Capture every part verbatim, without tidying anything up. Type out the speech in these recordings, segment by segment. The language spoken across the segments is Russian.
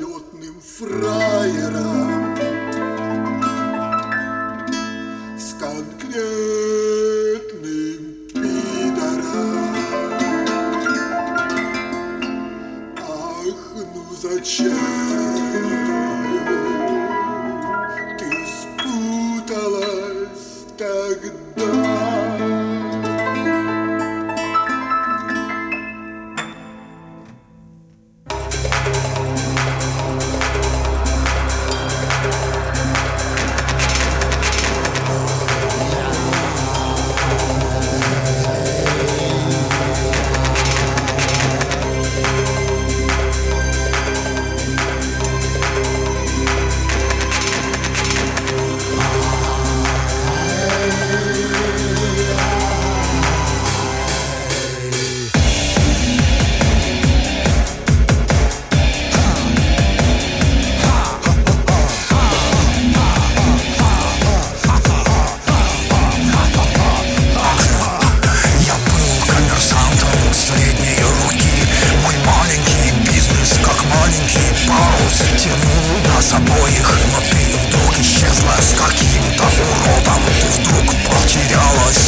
залетным фраером, с конкретным пидором. Ах, ну зачем ты спуталась тогда? Обоих, но ты вдруг исчезла с каким-то уродом, ты вдруг потерялась.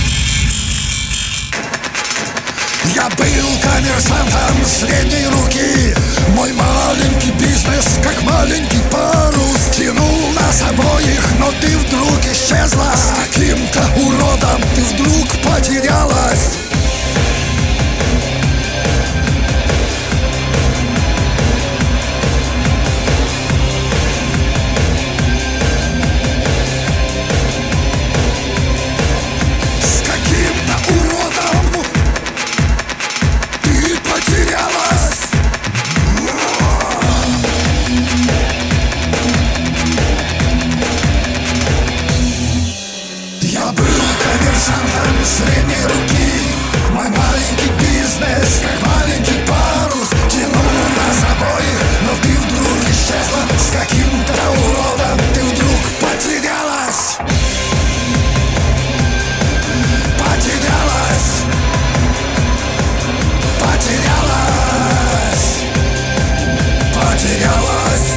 Я был коммерсантом средней руки, мой маленький бизнес, как маленький парус, тянул нас обоих, но ты вдруг исчезла с каким-то уродом, ты вдруг потерялась. Средней руки, мой маленький бизнес, как маленький парус, тянул нас обоих, но ты вдруг исчезла с каким-то уродом, ты вдруг потерялась. Потерялась. Потерялась. Потерялась.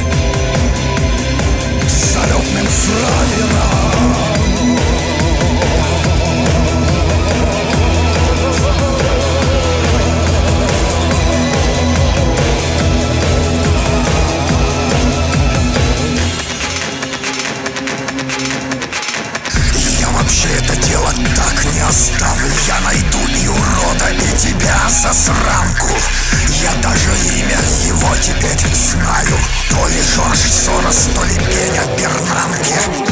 С залетным фраером. Оставлю, я найду и урода, и тебя, засранку. Я даже имя его теперь знаю. То ли Жорж Сорос, то ли Пеня Бернанке.